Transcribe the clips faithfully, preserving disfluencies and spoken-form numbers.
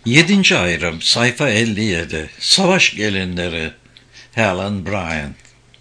Yedinci ayrım, sayfa elli yedi. Savaş gelinleri. Helen Bryant.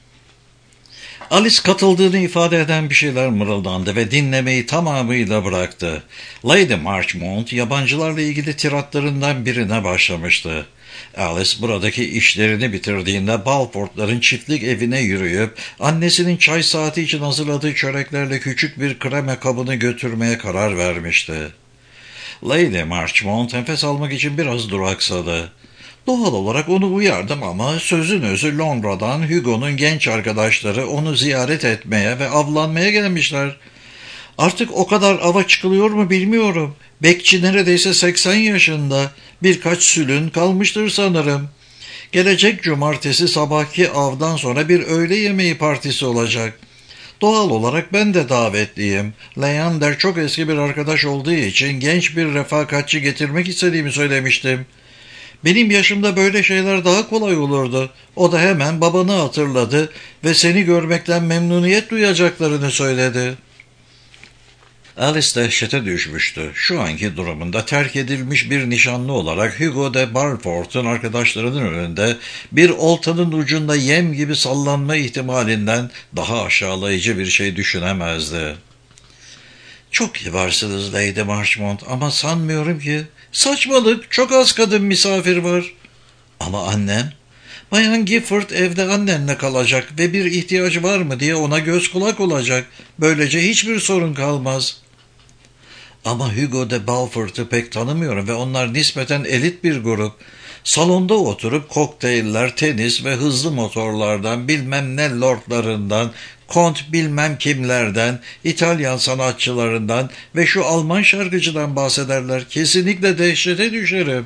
Alice katıldığını ifade eden bir şeyler mırıldandı ve dinlemeyi tamamıyla bıraktı. Lady Marchmont yabancılarla ilgili tiratlarından birine başlamıştı. Alice buradaki işlerini bitirdiğinde Balford'ların çiftlik evine yürüyüp annesinin çay saati için hazırladığı çöreklerle küçük bir kreme kabını götürmeye karar vermişti. Lady Marchmont nefes almak için biraz duraksadı. Doğal olarak onu uyardım ama sözün özü Londra'dan Hugo'nun genç arkadaşları onu ziyaret etmeye ve avlanmaya gelmişler. Artık o kadar ava çıkılıyor mu bilmiyorum. Bekçi neredeyse seksen yaşında. Birkaç sülün kalmıştır sanırım. Gelecek cumartesi sabahki avdan sonra bir öğle yemeği partisi olacak. Doğal olarak ben de davetliyim. Leander çok eski bir arkadaş olduğu için genç bir refakatçi getirmek istediğimi söylemiştim. Benim yaşımda böyle şeyler daha kolay olurdu. O da hemen babanı hatırladı ve seni görmekten memnuniyet duyacaklarını söyledi. Alice dehşete düşmüştü. Şu anki durumunda terk edilmiş bir nişanlı olarak Hugo de Balford'un arkadaşlarının önünde bir oltanın ucunda yem gibi sallanma ihtimalinden daha aşağılayıcı bir şey düşünemezdi. "Çok kibarsınız Lady Marchmont ama sanmıyorum ki." "Saçmalık, çok az kadın misafir var." "Ama annem." "Bayan Gifford evde annenle kalacak ve bir ihtiyacı var mı diye ona göz kulak olacak. Böylece hiçbir sorun kalmaz." "Ama Hugo de Balford'u pek tanımıyorum ve onlar nispeten elit bir grup. Salonda oturup kokteyller, tenis ve hızlı motorlardan, bilmem ne lordlarından, kont bilmem kimlerden, İtalyan sanatçılarından ve şu Alman şarkıcıdan bahsederler. Kesinlikle dehşete düşerim."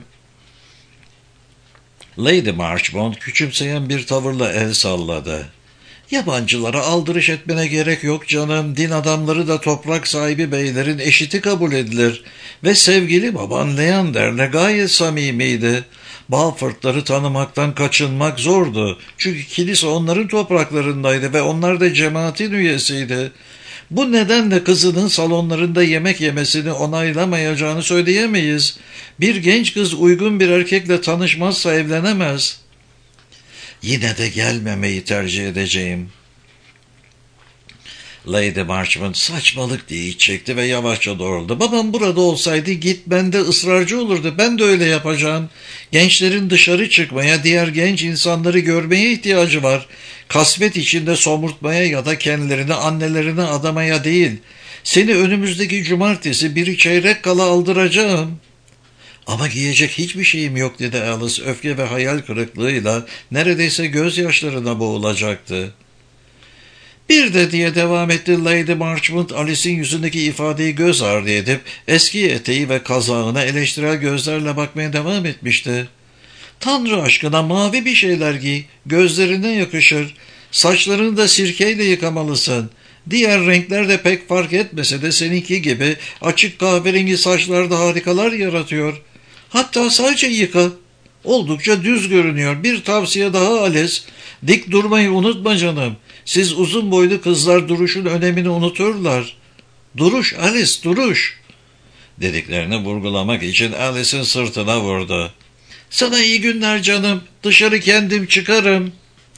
Lady Marchmont küçümseyen bir tavırla el salladı. "Yabancılara aldırış etmene gerek yok canım. Din adamları da toprak sahibi beylerin eşiti kabul edilir. Ve sevgili baban Leander'le gayet samimiydi. Balford'ları tanımaktan kaçınmak zordu. Çünkü kilise onların topraklarındaydı ve onlar da cemaatin üyesiydi. Bu nedenle kızının salonlarında yemek yemesini onaylamayacağını söyleyemeyiz. Bir genç kız uygun bir erkekle tanışmazsa evlenemez." "Yine de gelmemeyi tercih edeceğim." Lady Marchmont saçmalık diye iç çekti ve yavaşça doğruldu. "Babam burada olsaydı gitmende ısrarcı olurdu. Ben de öyle yapacağım. Gençlerin dışarı çıkmaya, diğer genç insanları görmeye ihtiyacı var. Kasvet içinde somurtmaya ya da kendilerini annelerine adamaya değil. Seni önümüzdeki cumartesi bir çeyrek kala aldıracağım." "Ama giyecek hiçbir şeyim yok," dedi Alice öfke ve hayal kırıklığıyla neredeyse gözyaşlarına boğulacaktı. "Bir de," diye devam etti Lady Marchmont, Alice'in yüzündeki ifadeyi göz ardı edip eski eteği ve kazağına eleştirel gözlerle bakmaya devam etmişti. "Tanrı aşkına mavi bir şeyler giy, gözlerine yakışır. Saçlarını da sirkeyle yıkamalısın. Diğer renkler de pek fark etmese de seninki gibi açık kahverengi saçlarda harikalar yaratıyor. Hatta sadece yıka. Oldukça düz görünüyor. Bir tavsiye daha Alice. Dik durmayı unutma canım. Siz uzun boylu kızlar duruşun önemini unuturlar. Duruş Alice, duruş." Dediklerini vurgulamak için Alice'in sırtına vurdu. "Sana iyi günler canım. Dışarı kendim çıkarım."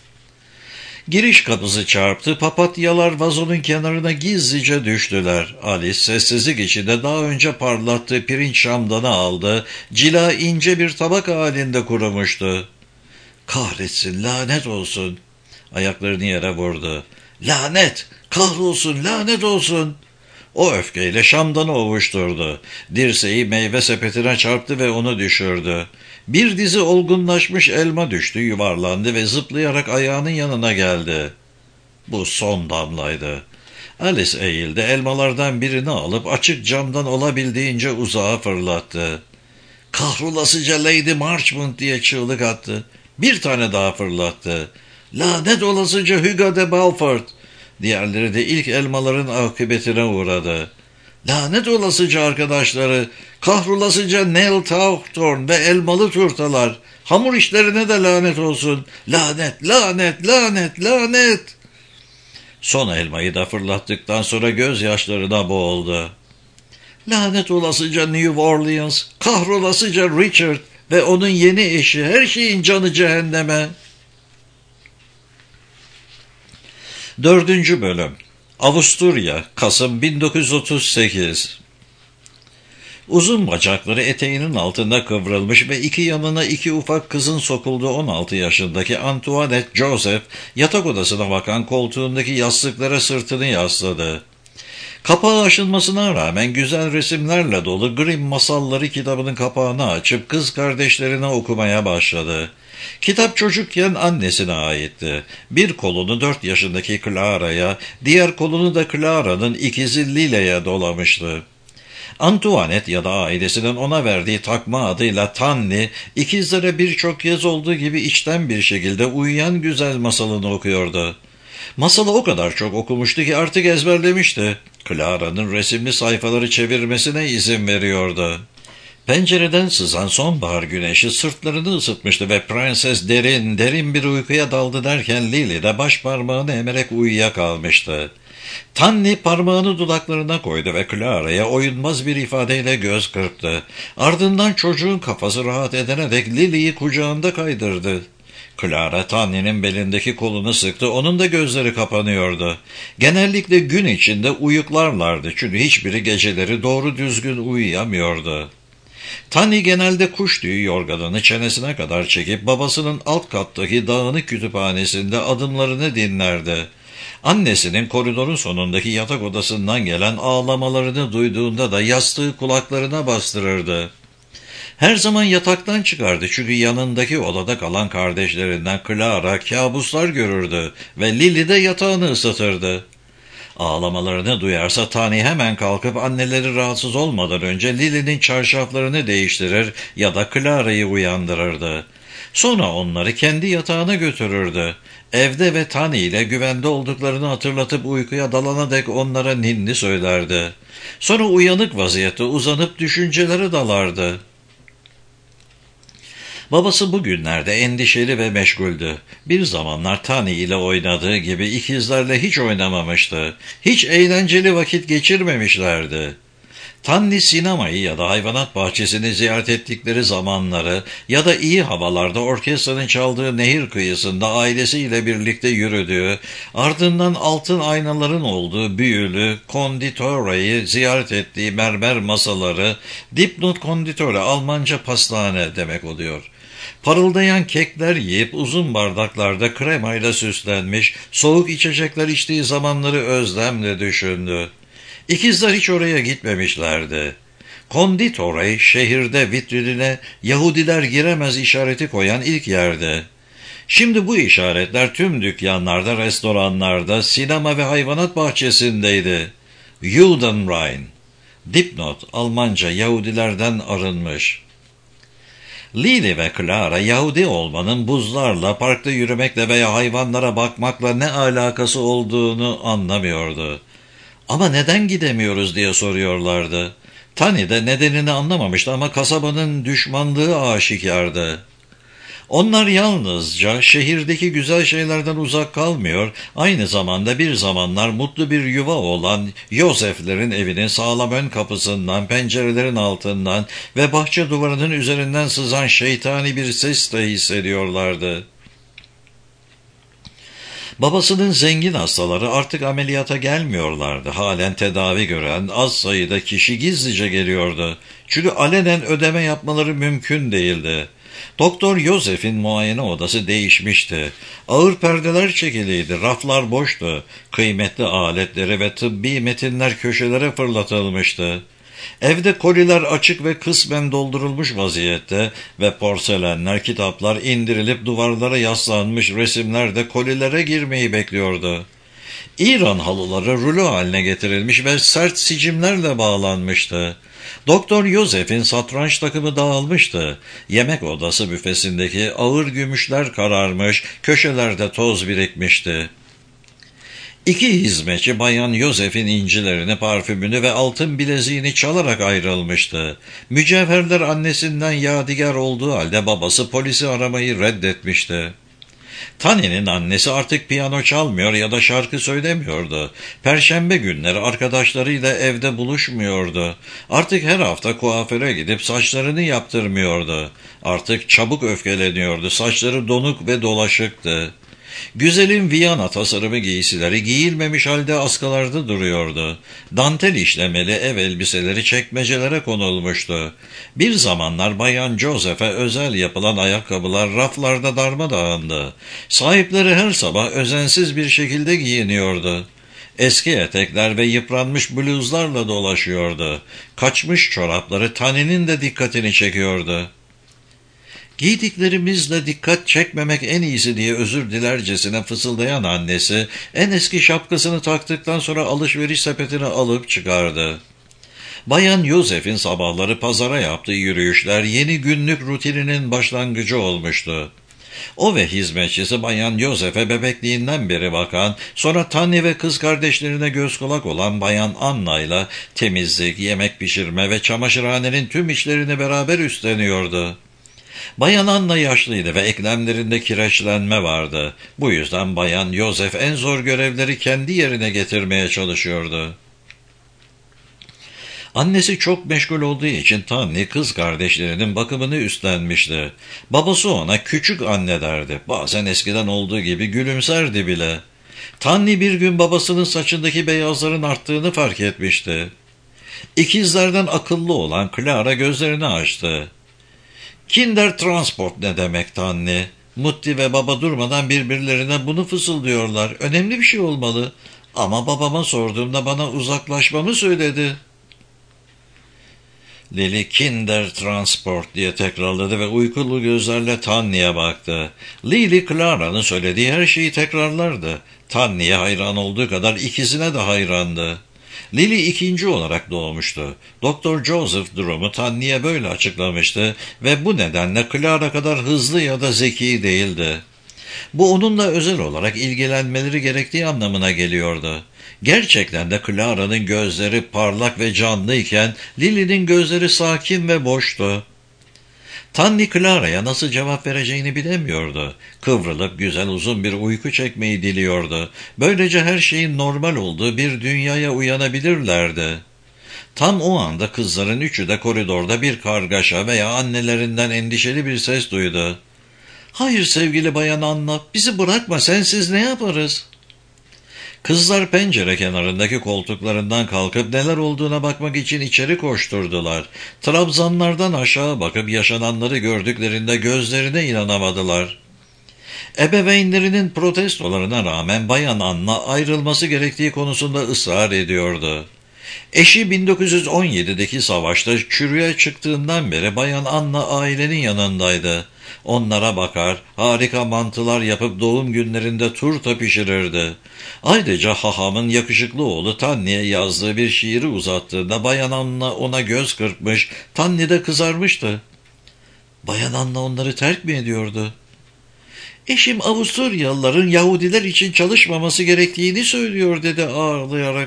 Giriş kapısı çarptı. Papatyalar vazonun kenarına gizlice düştüler. Alice sessizlik içinde daha önce parlattığı pirinç şamdanı aldı. Cila ince bir tabak halinde kurumuştu. "Kahretsin, lanet olsun." Ayaklarını yere vurdu. "Lanet, kahrolsun, lanet olsun." O öfkeyle şamdanı ovuşturdu. Dirseği meyve sepetine çarptı ve onu düşürdü. Bir dizi olgunlaşmış elma düştü, yuvarlandı ve zıplayarak ayağının yanına geldi. Bu son damlaydı. Alice eğildi, elmalardan birini alıp açık camdan olabildiğince uzağa fırlattı. "Kahrolasıca Lady Marchmont," diye çığlık attı. Bir tane daha fırlattı. "Lanet olasıca Hugo de Balford." Diğerleri de ilk elmaların akıbetine uğradı. "Lanet olasıca arkadaşları, kahrolasıca Nell Taughthorne ve elmalı turtalar. Hamur işlerine de lanet olsun. Lanet, lanet, lanet, lanet." Son elmayı da fırlattıktan sonra gözyaşlarına boğuldu. Lanet olasıca New Orleans, kahrolasıca Richard ve onun yeni eşi, her şeyin canı cehenneme. Dördüncü bölüm. Avusturya, Kasım bin dokuz yüz otuz sekiz. Uzun bacakları eteğinin altında kıvrılmış ve iki yanına iki ufak kızın sokulduğu on altı yaşındaki Antoinette Joseph, yatak odasına bakan koltuğundaki yastıklara sırtını yasladı. Kapağı aşınmasına rağmen güzel resimlerle dolu Grimm Masalları kitabının kapağını açıp kız kardeşlerine okumaya başladı. Kitap çocukken annesine aitti. Bir kolunu dört yaşındaki Clara'ya, diğer kolunu da Clara'nın ikizi Lile'ye dolamıştı. Antoinette ya da ailesinin ona verdiği takma adıyla Tanni, ikizlere birçok kez olduğu gibi içten bir şekilde uyuyan güzel masalını okuyordu. Masalı o kadar çok okumuştu ki artık ezberlemişti. Clara'nın resimli sayfaları çevirmesine izin veriyordu. Pencereden sızan sonbahar güneşi sırtlarını ısıtmıştı ve prenses derin derin bir uykuya daldı derken Lily de baş parmağını emerek uyuyakalmıştı. Tanni parmağını dudaklarına koydu ve Clara'ya oyunmaz bir ifadeyle göz kırptı. Ardından çocuğun kafası rahat edinerek Lily'yi kucağında kaydırdı. Clara Tanni'nin belindeki kolunu sıktı, onun da gözleri kapanıyordu. Genellikle gün içinde uyuklarlardı çünkü hiçbiri geceleri doğru düzgün uyuyamıyordu. Tanni genelde kuş tüyü yorganını çenesine kadar çekip babasının alt kattaki dağınık kütüphanesinde adımlarını dinlerdi. Annesinin koridorun sonundaki yatak odasından gelen ağlamalarını duyduğunda da yastığı kulaklarına bastırırdı. Her zaman yataktan çıkardı çünkü yanındaki odada kalan kardeşlerinden Clara kabuslar görürdü ve Lily de yatağını ısıtırdı. Ağlamalarını duyarsa Tanni hemen kalkıp anneleri rahatsız olmadan önce Lily'nin çarşaflarını değiştirir ya da Clara'yı uyandırırdı. Sonra onları kendi yatağına götürürdü. Evde ve Tanni ile güvende olduklarını hatırlatıp uykuya dalana dek onlara ninni söylerdi. Sonra uyanık vaziyette uzanıp düşüncelere dalardı. Babası bugünlerde endişeli ve meşguldü. Bir zamanlar Tanni ile oynadığı gibi ikizlerle hiç oynamamıştı. Hiç eğlenceli vakit geçirmemişlerdi. Tanni sinemayı ya da hayvanat bahçesini ziyaret ettikleri zamanları ya da iyi havalarda orkestranın çaldığı nehir kıyısında ailesiyle birlikte yürüdüğü, ardından altın aynaların olduğu büyülü konditoreyi ziyaret ettiği mermer masaları, Dipnot konditore Almanca pastane demek oluyor. Parıldayan kekler yiyip uzun bardaklarda kremayla süslenmiş, soğuk içecekler içtiği zamanları özlemle düşündü. İkizler hiç oraya gitmemişlerdi. Konditore şehirde vitrinine Yahudiler giremez işareti koyan ilk yerde. Şimdi bu işaretler tüm dükkanlarda, restoranlarda, sinema ve hayvanat bahçesindeydi. Judenrein. Dipnot, Almanca Yahudilerden arınmış. Lily ve Clara Yahudi olmanın buzlarla, parkta yürümekle veya hayvanlara bakmakla ne alakası olduğunu anlamıyordu. Ama neden gidemiyoruz diye soruyorlardı. Tanni de nedenini anlamamıştı ama kasabanın düşmanlığı aşikardı. Onlar yalnızca şehirdeki güzel şeylerden uzak kalmıyor, aynı zamanda bir zamanlar mutlu bir yuva olan Yosef'lerin evinin sağlam ön kapısından, pencerelerin altından ve bahçe duvarının üzerinden sızan şeytani bir ses de hissediyorlardı. Babasının zengin hastaları artık ameliyata gelmiyorlardı. Halen tedavi gören az sayıda kişi gizlice geliyordu. Çünkü alenen ödeme yapmaları mümkün değildi. Doktor Yosef'in muayene odası değişmişti. Ağır perdeler çekiliydi, raflar boştu. Kıymetli aletleri ve tıbbi metinler köşelere fırlatılmıştı. Evde koliler açık ve kısmen doldurulmuş vaziyette ve porselenler, kitaplar indirilip duvarlara yaslanmış resimler de kolilere girmeyi bekliyordu. İran halıları rulo haline getirilmiş ve sert sicimlerle bağlanmıştı. Doktor Yosef'in satranç takımı dağılmıştı. Yemek odası büfesindeki ağır gümüşler kararmış, köşelerde toz birikmişti. İki hizmetçi Bayan Yosef'in incilerini, parfümünü ve altın bileziğini çalarak ayrılmıştı. Mücevherler annesinden yadigar olduğu halde babası polisi aramayı reddetmişti. Tani'nin annesi artık piyano çalmıyor ya da şarkı söylemiyordu. Perşembe günleri arkadaşlarıyla evde buluşmuyordu. Artık her hafta kuaföre gidip saçlarını yaptırmıyordu. Artık çabuk öfkeleniyordu. Saçları donuk ve dolaşıktı. Güzelin Viyana tasarımı giysileri giyilmemiş halde askılarda duruyordu. Dantel işlemeli ev elbiseleri çekmecelere konulmuştu. Bir zamanlar Bayan Joseph'e özel yapılan ayakkabılar raflarda darmadağındı. Sahipleri her sabah özensiz bir şekilde giyiniyordu. Eski etekler ve yıpranmış bluzlarla dolaşıyordu. Kaçmış çorapları Tani'nin de dikkatini çekiyordu. Giydiklerimizle dikkat çekmemek en iyisi diye özür dilercesine fısıldayan annesi, en eski şapkasını taktıktan sonra alışveriş sepetini alıp çıkardı. Bayan Joseph'in sabahları pazara yaptığı yürüyüşler yeni günlük rutininin başlangıcı olmuştu. O ve hizmetçisi Bayan Joseph'e bebekliğinden beri bakan, sonra Tani ve kız kardeşlerine göz kulak olan Bayan Anna ile temizlik, yemek pişirme ve çamaşırhanenin tüm işlerini beraber üstleniyordu. Bayan Anna yaşlıydı ve eklemlerinde kireçlenme vardı. Bu yüzden Bayan Joseph en zor görevleri kendi yerine getirmeye çalışıyordu. Annesi çok meşgul olduğu için Tani kız kardeşlerinin bakımını üstlenmişti. Babası ona küçük anne derdi. Bazen eskiden olduğu gibi gülümserdi bile. Tani bir gün babasının saçındaki beyazların arttığını fark etmişti. İkizlerden akıllı olan Clara gözlerini açtı. Kinder Transport ne demek Tanni? Mutti ve baba durmadan birbirlerine bunu fısıldıyorlar. Önemli bir şey olmalı. Ama babama sorduğumda bana uzaklaşmamı söyledi. Lily Kinder Transport diye tekrarladı ve uykulu gözlerle Tanni'ye baktı. Lily Clara'nın söylediği her şeyi tekrarlardı. Tanni'ye hayran olduğu kadar ikisine de hayrandı. Lily ikinci olarak doğmuştu. Doktor Joseph durumu Tanni'ye böyle açıklamıştı ve bu nedenle Clara kadar hızlı ya da zeki değildi. Bu onunla özel olarak ilgilenmeleri gerektiği anlamına geliyordu. Gerçekten de Clara'nın gözleri parlak ve canlıyken Lily'nin gözleri sakin ve boştu. Tanni Clara'ya nasıl cevap vereceğini bilemiyordu. Kıvrılıp güzel uzun bir uyku çekmeyi diliyordu. Böylece her şeyin normal olduğu bir dünyaya uyanabilirlerdi. Tam o anda kızların üçü de koridorda bir kargaşa veya annelerinden endişeli bir ses duydu. "Hayır sevgili Bayan Anna, bizi bırakma, sensiz ne yaparız?" Kızlar pencere kenarındaki koltuklarından kalkıp neler olduğuna bakmak için içeri koşturdular. Trabzanlardan aşağı bakıp yaşananları gördüklerinde gözlerine inanamadılar. Ebeveynlerinin protestolarına rağmen Bayan Anna ayrılması gerektiği konusunda ısrar ediyordu. Eşi bin dokuz yüz on yedideki savaşta çürüye çıktığından beri Bayan Anna ailenin yanındaydı. Onlara bakar, harika mantılar yapıp doğum günlerinde turta pişirirdi. Ayrıca hahamın yakışıklı oğlu Tanni'ye yazdığı bir şiiri uzattığında Bayan Anna ona göz kırpmış, Tanni de kızarmıştı. Bayan Anna onları terk mi ediyordu? "Eşim Avusturyalıların Yahudiler için çalışmaması gerektiğini söylüyor," dedi ağlayarak.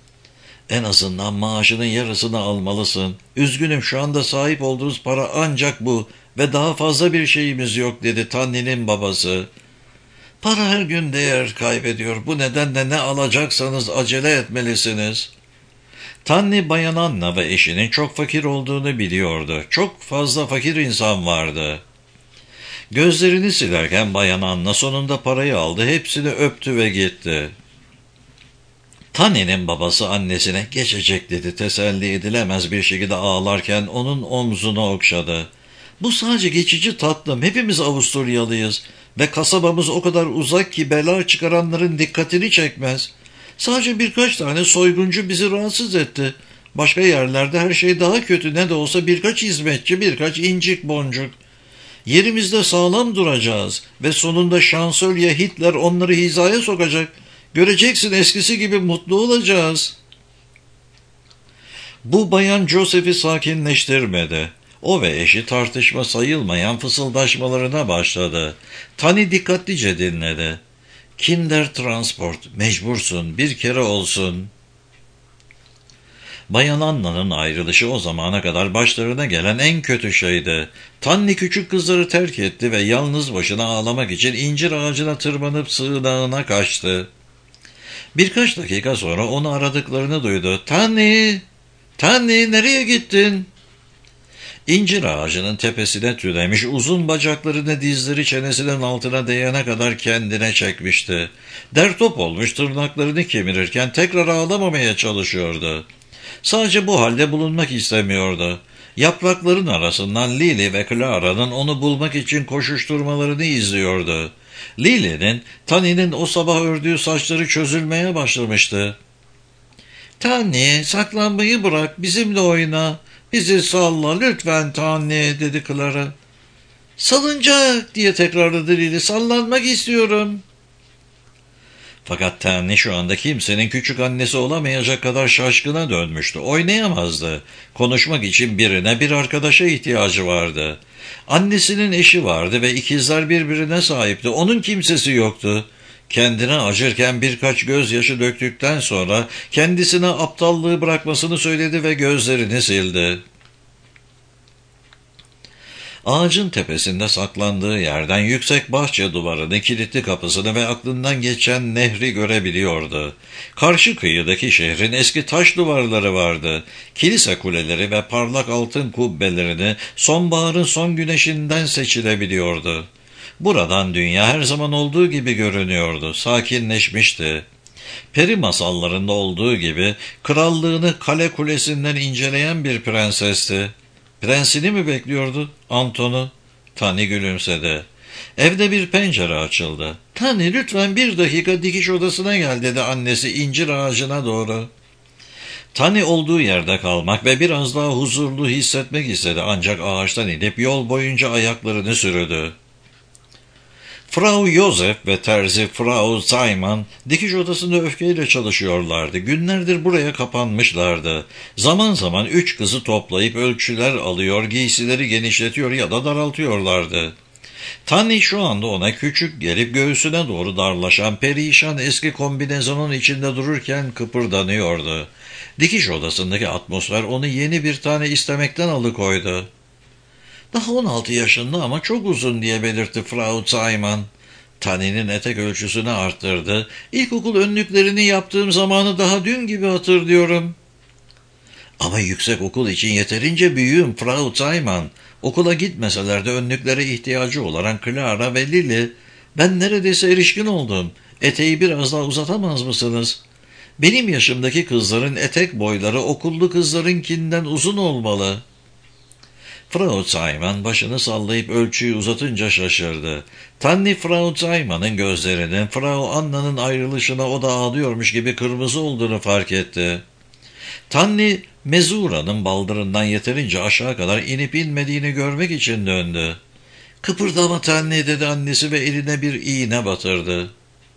"En azından maaşının yarısını almalısın. Üzgünüm, şu anda sahip olduğunuz para ancak bu ve daha fazla bir şeyimiz yok," dedi Tanni'nin babası. "Para her gün değer kaybediyor. Bu nedenle ne alacaksanız acele etmelisiniz." Tanni, Bayan Anna ve eşinin çok fakir olduğunu biliyordu. Çok fazla fakir insan vardı. Gözlerini silerken Bayan Anna sonunda parayı aldı, hepsini öptü ve gitti. Tanni'nin babası annesine "geçecek," dedi teselli edilemez bir şekilde ağlarken onun omzunu okşadı. "Bu sadece geçici tatlım, hepimiz Avusturyalıyız ve kasabamız o kadar uzak ki bela çıkaranların dikkatini çekmez. Sadece birkaç tane soyguncu bizi rahatsız etti. Başka yerlerde her şey daha kötü, ne de olsa birkaç hizmetçi, birkaç incik boncuk. Yerimizde sağlam duracağız ve sonunda şansölye Hitler onları hizaya sokacak. Göreceksin, eskisi gibi mutlu olacağız." Bu Bayan Joseph'i sakinleştirmedi. O ve eşi tartışma sayılmayan fısıldaşmalarına başladı. Tanni dikkatlice dinledi. "Kinder Transport, mecbursun, bir kere olsun." Bayan Anna'nın ayrılışı o zamana kadar başlarına gelen en kötü şeydi. Tanni küçük kızları terk etti ve yalnız başına ağlamak için incir ağacına tırmanıp sığınağına kaçtı. Birkaç dakika sonra onu aradıklarını duydu. "Tanni, Tanni nereye gittin?" İncir ağacının tepesine tünemiş, uzun bacaklarını dizleri çenesinin altına değene kadar kendine çekmişti. Dertop olmuş, tırnaklarını kemirirken tekrar ağlamamaya çalışıyordu. Sadece bu halde bulunmak istemiyordu. Yaprakların arasından Lily ve Clara'nın onu bulmak için koşuşturmalarını izliyordu. Lily'nin, Tanni'nin o sabah ördüğü saçları çözülmeye başlamıştı. "Tanni, saklanmayı bırak, bizimle oyna. Bizi salla lütfen Tanni," dedi Clara. "Salıncak," diye tekrarladı Lily. "Sallanmak istiyorum." Fakat Tanni şu anda kimsenin küçük annesi olamayacak kadar şaşkına dönmüştü. Oynayamazdı. Konuşmak için birine, bir arkadaşa ihtiyacı vardı. Annesinin eşi vardı ve ikizler birbirine sahipti. Onun kimsesi yoktu. Kendine acırken birkaç gözyaşı döktükten sonra kendisine aptallığı bırakmasını söyledi ve gözlerini sildi. Ağacın tepesinde saklandığı yerden yüksek bahçe duvarını, kilitli kapısını ve aklından geçen nehri görebiliyordu. Karşı kıyıdaki şehrin eski taş duvarları vardı. Kilise kuleleri ve parlak altın kubbelerini sonbaharın son güneşinden seçilebiliyordu. Buradan dünya her zaman olduğu gibi görünüyordu, sakinleşmişti. Peri masallarında olduğu gibi krallığını kale kulesinden inceleyen bir prensesti. Prensini mi bekliyordu? Anton'u. Tanni gülümsedi. Evde bir pencere açıldı. "Tanni, lütfen bir dakika dikiş odasına gel," dedi annesi incir ağacına doğru. Tanni olduğu yerde kalmak ve biraz daha huzurlu hissetmek istedi, ancak ağaçtan inip yol boyunca ayaklarını sürüdü. Frau Joseph ve terzi Frau Simon dikiş odasında öfkeyle çalışıyorlardı. Günlerdir buraya kapanmışlardı. Zaman zaman üç kızı toplayıp ölçüler alıyor, giysileri genişletiyor ya da daraltıyorlardı. Tanni şu anda ona küçük gelip göğsüne doğru darlaşan perişan eski kombinezonun içinde dururken kıpırdanıyordu. Dikiş odasındaki atmosfer onu yeni bir tane istemekten alıkoydu. "Daha on altı yaşında ama çok uzun," diye belirtti Frau Simon. Tanni'nin etek ölçüsünü arttırdı. "İlkokul önlüklerini yaptığım zamanı daha dün gibi hatırlıyorum." "Ama yüksek okul için yeterince büyüğüm Frau Simon. Okula gitmeseler de önlüklere ihtiyacı olan Clara ve Lily. Ben neredeyse erişkin oldum. Eteği biraz daha uzatamaz mısınız? Benim yaşımdaki kızların etek boyları okullu kızlarınkinden uzun olmalı." Frau Simon başını sallayıp ölçüyü uzatınca şaşırdı. Tanni, Frau Simon'ın gözlerinin Frau Anna'nın ayrılışına o da ağlıyormuş gibi kırmızı olduğunu fark etti. Tanni, mezura'nın baldırından yeterince aşağı kadar inip inmediğini görmek için döndü. "Kıpırdama Tanni," dedi annesi ve eline bir iğne batırdı.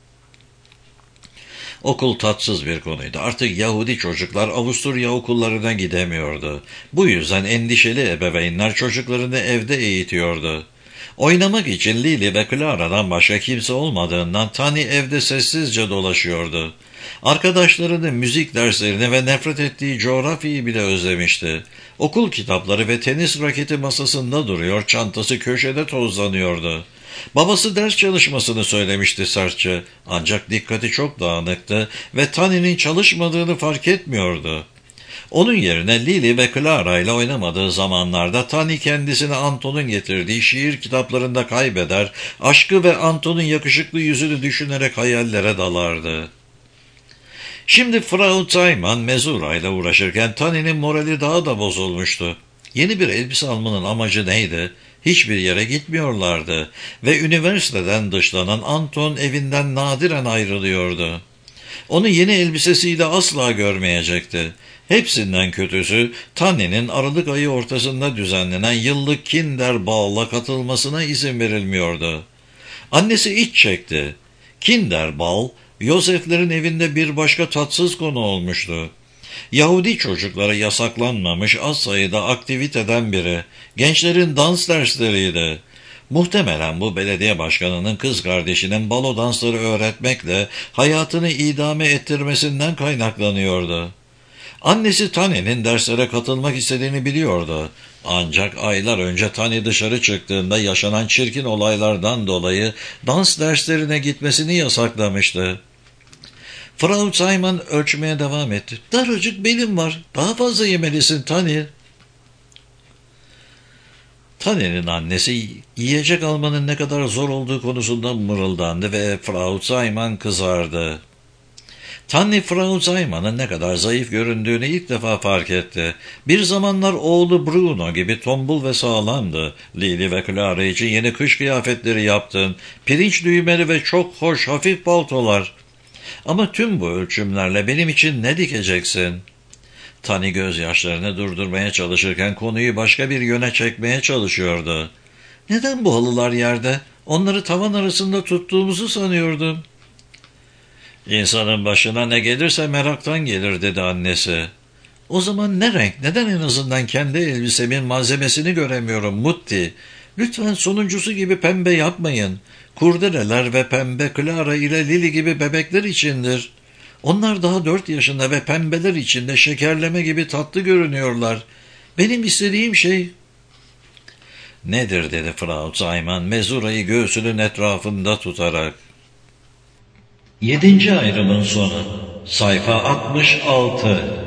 Okul tatsız bir konuydu. Artık Yahudi çocuklar Avusturya okullarına gidemiyordu. Bu yüzden endişeli ebeveynler çocuklarını evde eğitiyordu. Oynamak için Lily ve Clara'dan başka kimse olmadığından Tanni evde sessizce dolaşıyordu. Arkadaşlarını, müzik derslerini ve nefret ettiği coğrafyayı bile özlemişti. Okul kitapları ve tenis raketi masasında duruyor, çantası köşede tozlanıyordu. Babası ders çalışmasını söylemişti sertçe, ancak dikkati çok dağınıktı ve Tanni'nin çalışmadığını fark etmiyordu. Onun yerine Lily ve Clara ile oynamadığı zamanlarda Tanni kendisini Anton'un getirdiği şiir kitaplarında kaybeder, aşkı ve Anton'un yakışıklı yüzünü düşünerek hayallere dalardı. Şimdi Frau Simon mezura ile uğraşırken Tanni'nin morali daha da bozulmuştu. Yeni bir elbise almanın amacı neydi? Hiçbir yere gitmiyorlardı ve üniversiteden dışlanan Anton evinden nadiren ayrılıyordu. Onu yeni elbisesiyle asla görmeyecekti. Hepsinden kötüsü Tanni'nin Aralık ayı ortasında düzenlenen yıllık Kinder Ball'a katılmasına izin verilmiyordu. Annesi iç çekti. Kinder Ball, Yoseflerin evinde bir başka tatsız konu olmuştu. Yahudi çocuklara yasaklanmamış az sayıda aktiviteden biri, gençlerin dans dersleriydi. Muhtemelen bu belediye başkanının kız kardeşinin balo dansları öğretmekle hayatını idame ettirmesinden kaynaklanıyordu. Annesi Tani'nin derslere katılmak istediğini biliyordu. Ancak aylar önce Tani dışarı çıktığında yaşanan çirkin olaylardan dolayı dans derslerine gitmesini yasaklamıştı. Frau Simon ölçmeye devam etti. Daracık belim var. Daha fazla yemelisin Tani. Tani'nin annesi yiyecek almanın ne kadar zor olduğu konusunda mırıldandı ve Frau Simon kızardı. Tani Frau Simon'ın ne kadar zayıf göründüğünü ilk defa fark etti. Bir zamanlar oğlu Bruno gibi tombul ve sağlamdı. Lili ve Clara için yeni kış kıyafetleri yaptın. Pirinç düğmeli ve çok hoş hafif paltolar. Ama tüm bu ölçümlerle benim için ne dikeceksin? Tani gözyaşlarını durdurmaya çalışırken konuyu başka bir yöne çekmeye çalışıyordu. Neden bu halılar yerde? Onları tavan arasında tuttuğumuzu sanıyordum. İnsanın başına ne gelirse meraktan gelir dedi annesi. O zaman ne renk? Neden en azından kendi elbisemin malzemesini göremiyorum Mutti? Lütfen sonuncusu gibi pembe yapmayın. Kurdeleler ve pembe Clara ile Lili gibi bebekler içindir. Onlar daha dört yaşında ve pembeler içinde şekerleme gibi tatlı görünüyorlar. Benim istediğim şey... Nedir dedi Frau Simon mezurayı göğsünün etrafında tutarak. Yedinci ayrımın sonu. Sayfa altmış altı.